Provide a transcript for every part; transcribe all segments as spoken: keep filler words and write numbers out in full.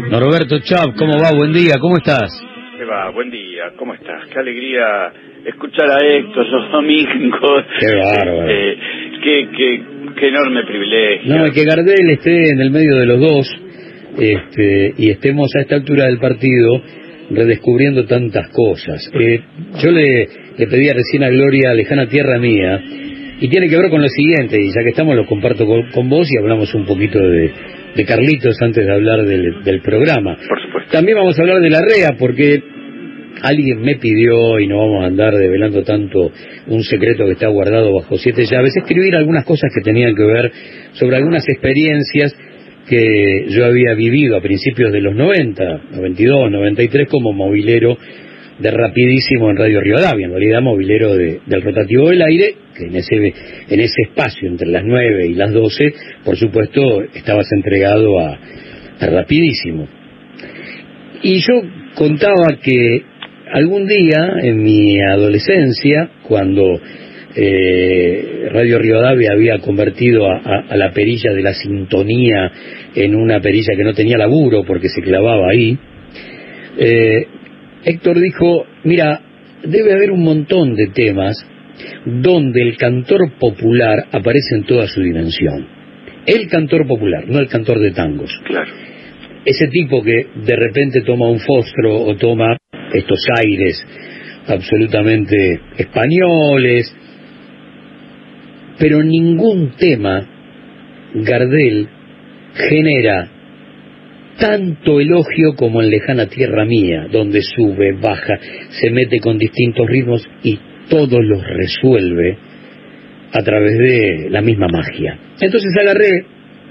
Norberto Chap, ¿cómo va? Buen día, ¿cómo estás? ¿Qué va? Buen día, ¿cómo estás? Qué alegría escuchar a Héctor los domingos. Qué bárbaro. Eh, qué, qué, qué enorme privilegio. No, que Gardel esté en el medio de los dos este, y estemos a esta altura del partido redescubriendo tantas cosas. Eh, yo le, le pedía recién a Gloria Lejana Tierra Mía, y tiene que ver con lo siguiente, y ya que estamos lo comparto con, con vos y hablamos un poquito de, de Carlitos antes de hablar del, del programa. Por supuesto. También vamos a hablar de la R E A, porque alguien me pidió, y no vamos a andar develando tanto un secreto que está guardado bajo siete llaves, escribir algunas cosas que tenían que ver sobre algunas experiencias que yo había vivido a principios de los noventa, noventa y dos, noventa y tres, como movilero de Rapidísimo en Radio Rivadavia, en realidad movilero de, del Rotativo del Aire, que en ese, en ese espacio entre las nueve y las doce, por supuesto, estabas entregado a, a Rapidísimo. Y yo contaba que algún día, en mi adolescencia, cuando eh, Radio Rivadavia había convertido a, a, a la perilla de la sintonía en una perilla que no tenía laburo porque se clavaba ahí, eh, Héctor dijo, mira, debe haber un montón de temas donde el cantor popular aparece en toda su dimensión. El cantor popular, no el cantor de tangos. Claro. Ese tipo que de repente toma un fósforo o toma estos aires absolutamente españoles, pero ningún tema Gardel genera tanto elogio como en Lejana Tierra Mía, donde sube, baja, se mete con distintos ritmos y todos los resuelve a través de la misma magia. Entonces agarré,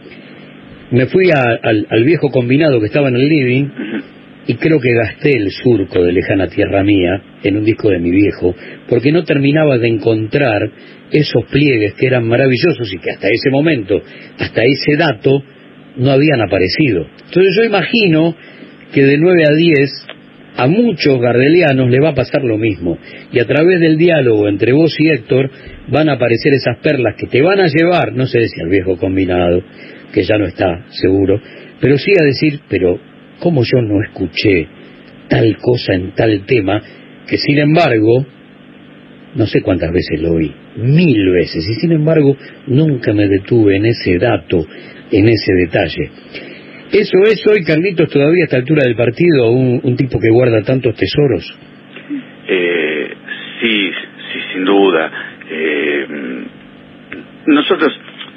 me fui a, al, al viejo combinado que estaba en el living, y creo que gasté el surco de Lejana Tierra Mía en un disco de mi viejo, porque no terminaba de encontrar esos pliegues que eran maravillosos y que hasta ese momento, hasta ese dato, no habían aparecido. Entonces yo imagino que de nueve a diez a muchos gardelianos le va a pasar lo mismo, y a través del diálogo entre vos y Héctor van a aparecer esas perlas que te van a llevar, no sé si al viejo combinado, que ya no está seguro, pero sí a decir, pero ¿cómo yo no escuché tal cosa en tal tema? Que sin embargo, no sé cuántas veces lo oí, mil veces, y sin embargo nunca me detuve en ese dato, en ese detalle. ¿Eso es hoy, Carlitos, todavía a esta altura del partido, un, un tipo que guarda tantos tesoros? Eh, sí, sí, sin duda. Eh, nosotros,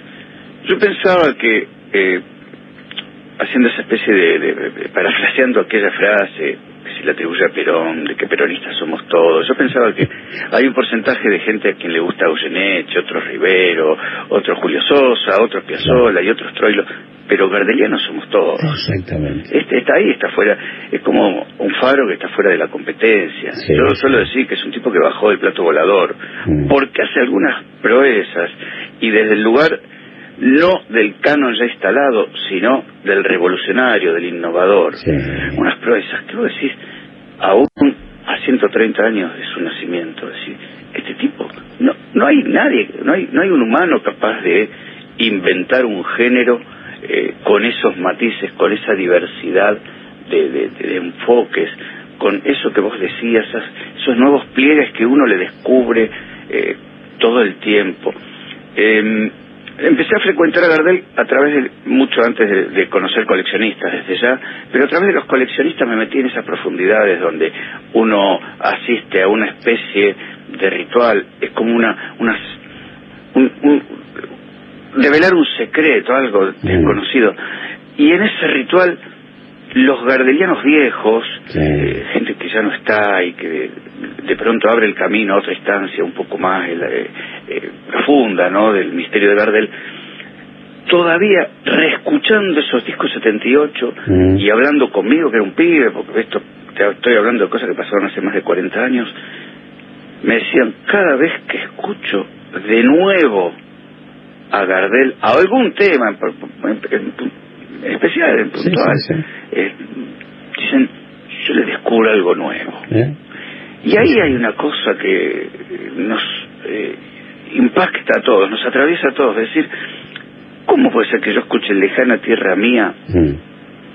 yo pensaba que, eh, haciendo esa especie de, de, de, parafraseando aquella frase que se le atribuye a Perón, de que peronistas somos todos, yo pensaba que hay un porcentaje de gente a quien le gusta Goyeneche, otros Rivero, otros Julio Sosa, otros Piazzolla y otros Troilo, pero gardelianos somos todos. Exactamente. Este está ahí, está fuera, es como un faro que está fuera de la competencia. Sí, yo sí. suelo decir que es un tipo que bajó del plato volador, mm. porque hace algunas proezas, y desde el lugar no del canon ya instalado, sino del revolucionario, del innovador. Sí. Unas proezas que vos decís, aún a ciento treinta años de su nacimiento, decir, este tipo, no no hay nadie, no hay no hay un humano capaz de inventar un género eh, con esos matices, con esa diversidad de, de, de enfoques, con eso que vos decías, esos, esos nuevos pliegues que uno le descubre eh, todo el tiempo. Eh, Empecé a frecuentar a Gardel a través de, mucho antes de, de conocer coleccionistas desde ya, pero a través de los coleccionistas me metí en esas profundidades donde uno asiste a una especie de ritual, es como una, una un, un, revelar un secreto, algo desconocido, y en ese ritual los gardelianos viejos, sí. eh, gente que ya no está y que de, de pronto abre el camino a otra instancia un poco más eh, eh, profunda, ¿no?, del misterio de Gardel, todavía reescuchando esos discos setenta y ocho mm. y hablando conmigo, que era un pibe, porque esto te estoy hablando de cosas que pasaron hace más de cuarenta años, me decían, cada vez que escucho de nuevo a Gardel, a algún tema en, en, en, en especial, en puntual, sí, sí, sí. Eh, dicen, yo le descubro algo nuevo. ¿Eh? Y ahí hay una cosa que nos eh, impacta a todos, nos atraviesa a todos, es decir, ¿cómo puede ser que yo escuche Lejana Tierra Mía mm.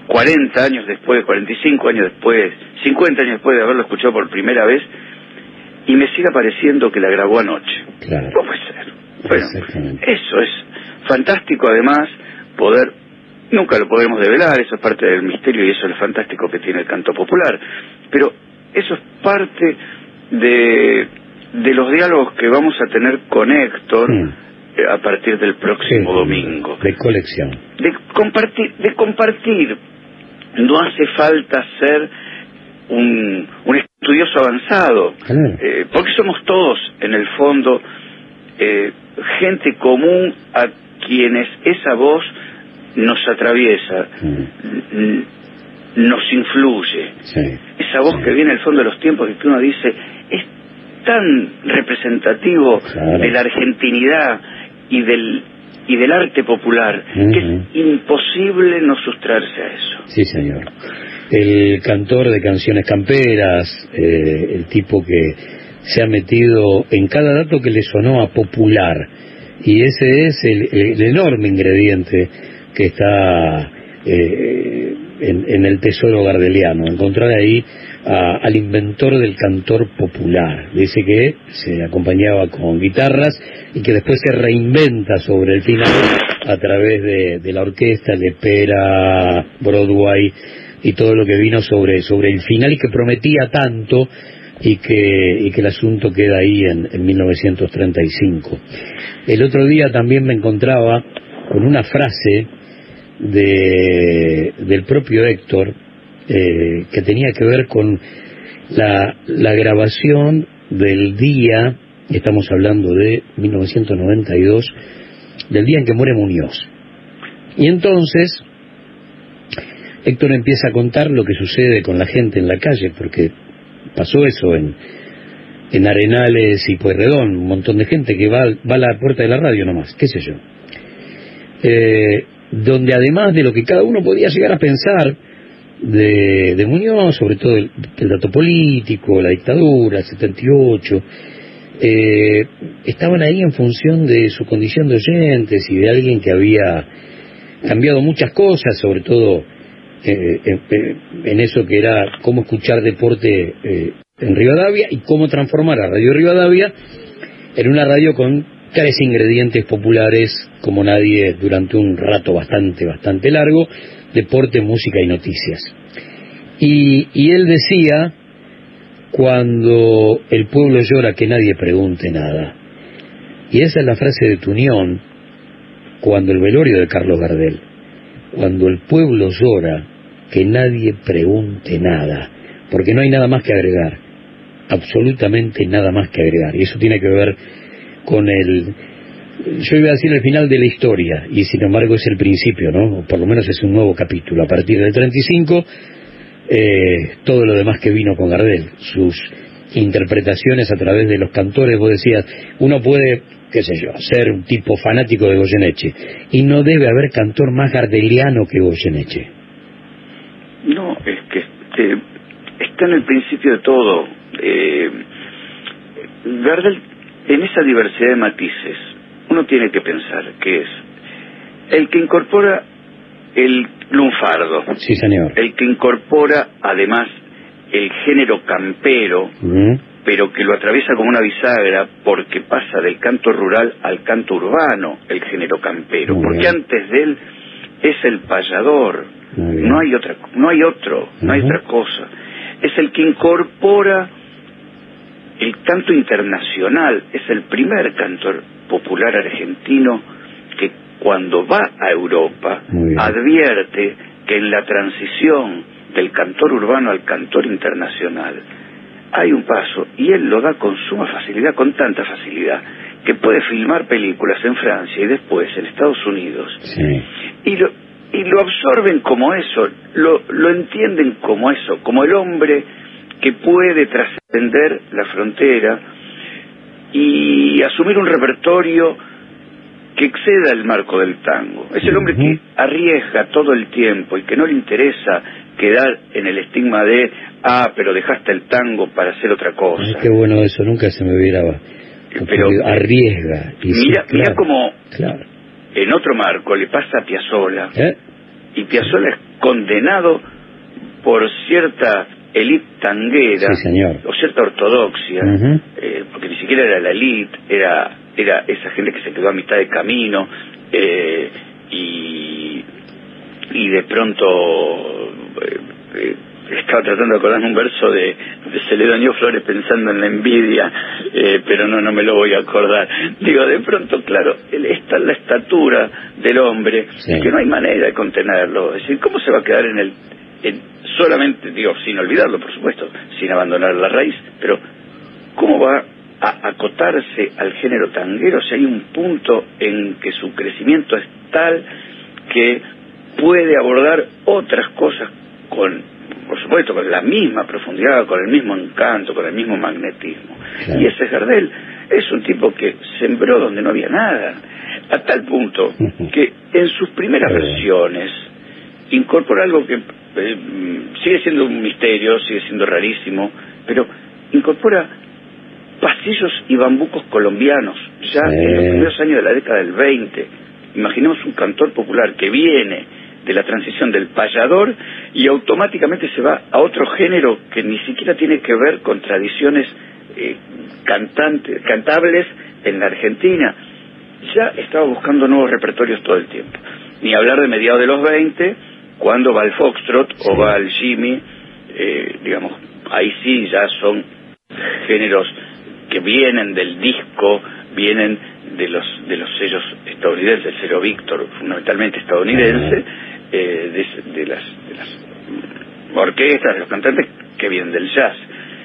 cuarenta años después, cuarenta y cinco años después, cincuenta años después de haberlo escuchado por primera vez, y me sigue pareciendo que la grabó anoche. Claro. ¿Cómo puede ser? Bueno, eso es fantástico, además, poder, nunca lo podemos develar, eso es parte del misterio y eso es lo fantástico que tiene el canto popular, pero eso es parte de, de los diálogos que vamos a tener con Héctor mm. eh, a partir del próximo sí, domingo. De colección. De compartir, de compartir. No hace falta ser un, un estudioso avanzado, claro. eh, porque somos todos, en el fondo, eh, gente común a quienes esa voz nos atraviesa, mm. nos influye. Sí. Esa voz sí. que viene al fondo de los tiempos y que uno dice, es tan representativo claro. de la argentinidad y del y del arte popular, uh-huh. que es imposible no sustrarse a eso. Sí, señor. El cantor de canciones camperas, eh, el tipo que se ha metido en cada dato que le sonó a popular, y ese es el, el enorme ingrediente que está eh, en, en el tesoro gardeliano, encontrar ahí a, al inventor del cantor popular. Dice que se acompañaba con guitarras y que después se reinventa sobre el final a través de, de la orquesta, Lepera, Broadway y todo lo que vino sobre, sobre el final, y que prometía tanto, y que, y que el asunto queda ahí en, en mil novecientos treinta y cinco. El otro día también me encontraba con una frase de, del propio Héctor, eh, que tenía que ver con la, la grabación del día, estamos hablando de mil novecientos noventa y dos, del día en que muere Muñoz. Y entonces Héctor empieza a contar lo que sucede con la gente en la calle, porque pasó eso en, en Arenales y Pueyrredón, un montón de gente que va, va a la puerta de la radio nomás, qué sé yo. Eh, donde además de lo que cada uno podía llegar a pensar de, de Muñoz, sobre todo el, el dato político, la dictadura, el setenta y ocho, eh, estaban ahí en función de su condición de oyentes y de alguien que había cambiado muchas cosas, sobre todo eh, eh, en eso que era cómo escuchar deporte eh, en Rivadavia y cómo transformar a Radio Rivadavia en una radio con tres ingredientes populares como nadie durante un rato bastante, bastante largo: deporte, música y noticias. Y, y él decía, cuando el pueblo llora que nadie pregunte nada. Y esa es la frase de Tunión, cuando el velorio de Carlos Gardel: cuando el pueblo llora que nadie pregunte nada, porque no hay nada más que agregar, absolutamente nada más que agregar. Y eso tiene que ver con el, yo iba a decir el final de la historia, y sin embargo es el principio, ¿no? O por lo menos es un nuevo capítulo. A partir del treinta y cinco, eh, todo lo demás que vino con Gardel, sus interpretaciones a través de los cantores. Vos decías, uno puede, qué sé yo, ser un tipo fanático de Goyeneche, y no debe haber cantor más gardeliano que Goyeneche. No, es que este, está en el principio de todo. Eh, Gardel, en esa diversidad de matices, uno tiene que pensar que es el que incorpora el lunfardo, sí, señor, el que incorpora además el género campero, uh-huh. pero que lo atraviesa como una bisagra, porque pasa del canto rural al canto urbano, el género campero, Muy porque bien. Antes de él es el payador, no hay otra, no hay otro, uh-huh. no hay otra cosa. Es el que incorpora el canto internacional, es el primer cantor popular argentino que cuando va a Europa advierte que en la transición del cantor urbano al cantor internacional hay un paso, y él lo da con suma facilidad, con tanta facilidad, que puede filmar películas en Francia y después en Estados Unidos. Sí. Y lo, y lo absorben como eso, lo, lo entienden como eso, como el hombre que puede trascender la frontera y asumir un repertorio que exceda el marco del tango. Es el hombre que arriesga todo el tiempo y que no le interesa quedar en el estigma de, ah, pero dejaste el tango para hacer otra cosa. Ay, qué bueno eso, nunca se me hubiera pero arriesga. Y mira, sí, claro, mira como claro. en otro marco le pasa a Piazzolla, ¿Eh? y Piazzolla es condenado por cierta élite tanguera, sí, señor, o cierta ortodoxia, uh-huh. eh, porque ni siquiera era la élite, era, era esa gente que se quedó a mitad de camino, eh, y, y de pronto eh, eh, estaba tratando de acordarme un verso de, de Celedonio Flores pensando en la envidia, eh, pero no, no me lo voy a acordar. Digo, de pronto, claro, está la estatura del hombre, sí, que no hay manera de contenerlo. Es decir, ¿cómo se va a quedar en el... En, solamente, digo, sin olvidarlo, por supuesto, sin abandonar la raíz, pero ¿cómo va a acotarse al género tanguero si hay un punto en que su crecimiento es tal que puede abordar otras cosas con, por supuesto, con la misma profundidad, con el mismo encanto, con el mismo magnetismo? Claro. Y ese Gardel es un tipo que sembró donde no había nada, a tal punto que en sus primeras versiones incorpora algo que eh, sigue siendo un misterio, sigue siendo rarísimo, pero incorpora pasillos y bambucos colombianos, ya sí, en los primeros años de la década del veinte. Imaginemos un cantor popular que viene de la transición del payador y automáticamente se va a otro género que ni siquiera tiene que ver con tradiciones eh, cantantes, cantables en la Argentina. Ya estaba buscando nuevos repertorios todo el tiempo. Ni hablar de mediados de los veinte, cuando va el foxtrot, sí, o va el jimmy, eh, digamos, ahí sí ya son géneros que vienen del disco, vienen de los de los sellos estadounidenses, el sello Víctor, fundamentalmente estadounidense, eh, de, de las de las orquestas, de los cantantes que vienen del jazz.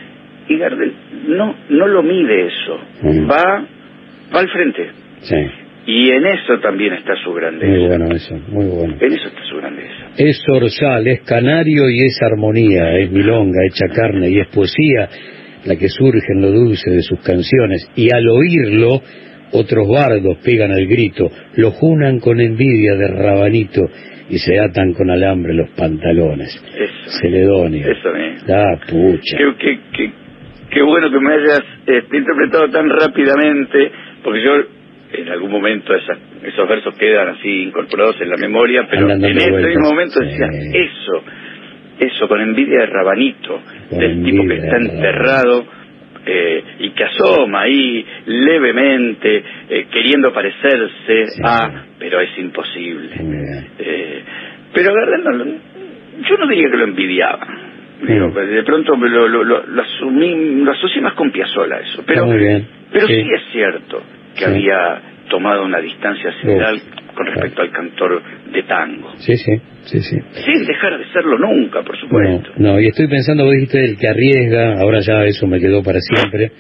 Y Gardel no no lo mide eso, mm. va va al frente. Sí. Y en eso también está su grandeza. Muy bueno eso, muy bueno. En eso está su grandeza. Es zorzal, es canario y es armonía, es milonga, hecha carne y es poesía la que surge en lo dulce de sus canciones. Y al oírlo, otros bardos pegan al grito, lo junan con envidia de rabanito y se atan con alambre los pantalones. Eso. Celedonio. Eso mismo. Ah, pucha. Qué, qué, qué, qué bueno que me hayas este, interpretado tan rápidamente, porque yo... en algún momento esas, esos versos quedan así incorporados en la memoria, pero en ese vueltas. mismo momento decía, sí, eso, eso, con envidia de rabanito, con del tipo que está enterrado eh, y que asoma ahí levemente, eh, queriendo parecerse sí, a, pero es imposible. Eh, pero Gardel no, yo no diría que lo envidiaba. Digo, sí, de pronto lo, lo, lo, lo asumí, lo asocié más con Piazzolla eso, pero, pero sí. sí es cierto que sí, había tomado una distancia sideral oh, con respecto claro. al cantor de tango. Sí, sí, sí, sí. Sin dejar de serlo nunca, por supuesto. No, no, y estoy pensando, vos dijiste el que arriesga, ahora ya eso me quedó para siempre,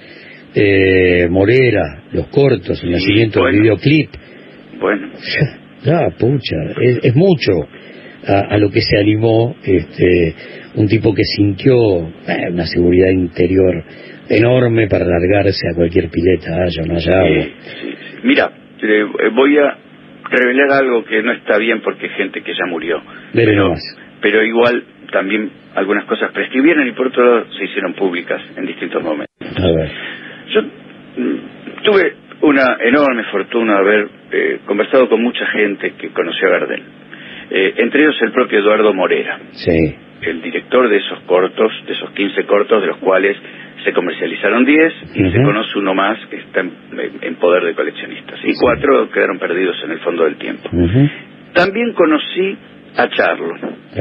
eh, Morera, los cortos, el sí, nacimiento bueno, del videoclip. Bueno. Ya, pucha, es, es mucho a, a lo que se animó este un tipo que sintió eh, una seguridad interior enorme para largarse a cualquier pileta, haya o no haya agua. Sí, sí, sí. Mira, eh, voy a revelar algo que no está bien porque hay gente que ya murió. Pero, pero igual también algunas cosas prescribieron y por otro lado se hicieron públicas en distintos momentos. A ver. Yo mm, tuve una enorme fortuna de haber eh, conversado con mucha gente que conoció a Gardel. Eh, entre ellos el propio Eduardo Morera. Sí. El director de esos cortos, de esos quince cortos, de los cuales se comercializaron diez y uh-huh, se conoce uno más que está en, en poder de coleccionistas. Y sí, cuatro quedaron perdidos en el fondo del tiempo. Uh-huh. También conocí a Charlo.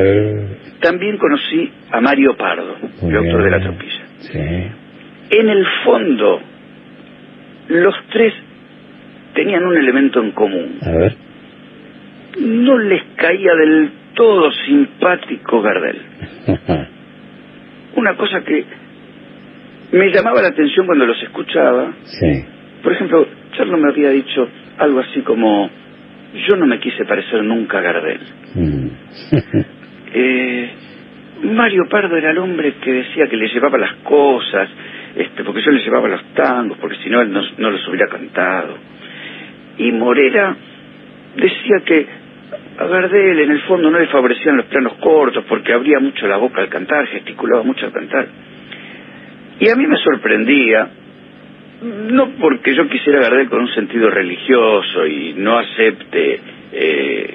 Uh. También conocí a Mario Pardo, el autor de La Tropilla. Sí. En el fondo, los tres tenían un elemento en común. A ver. No les caía del todo simpático Gardel. Una cosa que me llamaba la atención cuando los escuchaba. Sí. Por ejemplo, Charlo me había dicho algo así como, yo no me quise parecer nunca a Gardel. Mm. eh, Mario Pardo era el hombre que decía que le llevaba las cosas, este, porque yo le llevaba los tangos, porque si no él no, no los hubiera cantado. Y Morera decía que a Gardel en el fondo no le favorecían los planos cortos porque abría mucho la boca al cantar, gesticulaba mucho al cantar. Y a mí me sorprendía, no porque yo quisiera Gardel con un sentido religioso y no acepte eh,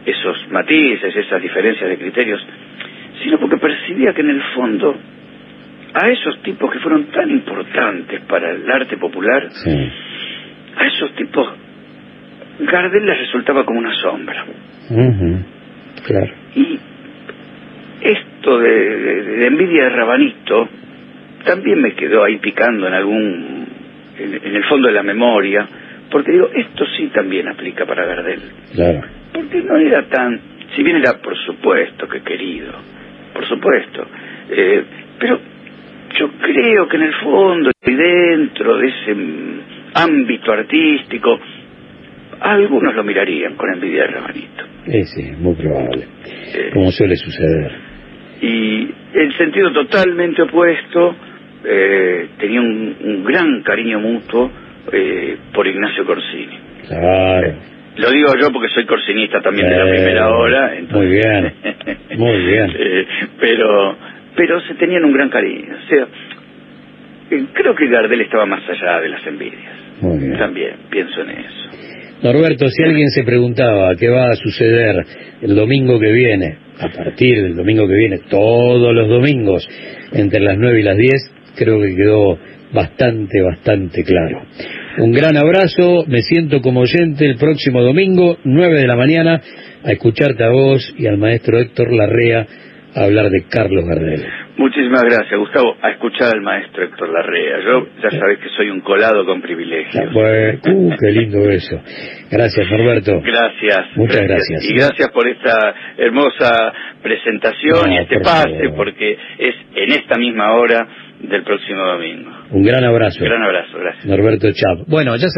esos matices, esas diferencias de criterios, sino porque percibía que en el fondo a esos tipos que fueron tan importantes para el arte popular, sí. a esos tipos Gardel les resultaba como una sombra. Uh-huh. Claro. Y esto de, de, de envidia de Rabanito también me quedó ahí picando en algún en, en el fondo de la memoria, porque digo, esto sí también aplica para Gardel. Claro. Porque no era tan, si bien era por supuesto que querido, por supuesto, eh, pero yo creo que en el fondo y dentro de ese ámbito artístico algunos lo mirarían con envidia de Rabanito. Sí, sí, muy probable, eh, como suele suceder. Y en sentido totalmente opuesto, eh, tenía un, un gran cariño mutuo eh, por Ignacio Corsini. Claro. Lo digo yo porque soy corsinista también eh, de la primera hora. Entonces, muy bien, muy bien. eh, pero, pero se tenían un gran cariño. O sea, eh, creo que Gardel estaba más allá de las envidias. Muy bien. También pienso en eso. Norberto, si alguien se preguntaba qué va a suceder el domingo que viene, a partir del domingo que viene, todos los domingos, entre las nueve y las diez, creo que quedó bastante, bastante claro. Un gran abrazo, me siento como oyente el próximo domingo, nueve de la mañana, a escucharte a vos y al maestro Héctor Larrea a hablar de Carlos Gardel. Muchísimas gracias, Gustavo, a escuchar al maestro Héctor Larrea. Yo ya sabés que soy un colado con privilegios. Bueno, uh, qué lindo eso. Gracias, Norberto. Gracias. Muchas gracias. Y gracias por esta hermosa presentación no, y este por pase, favor. Porque es en esta misma hora del próximo domingo. Un gran abrazo. Un gran abrazo, gracias. Norberto Chap. Bueno, ya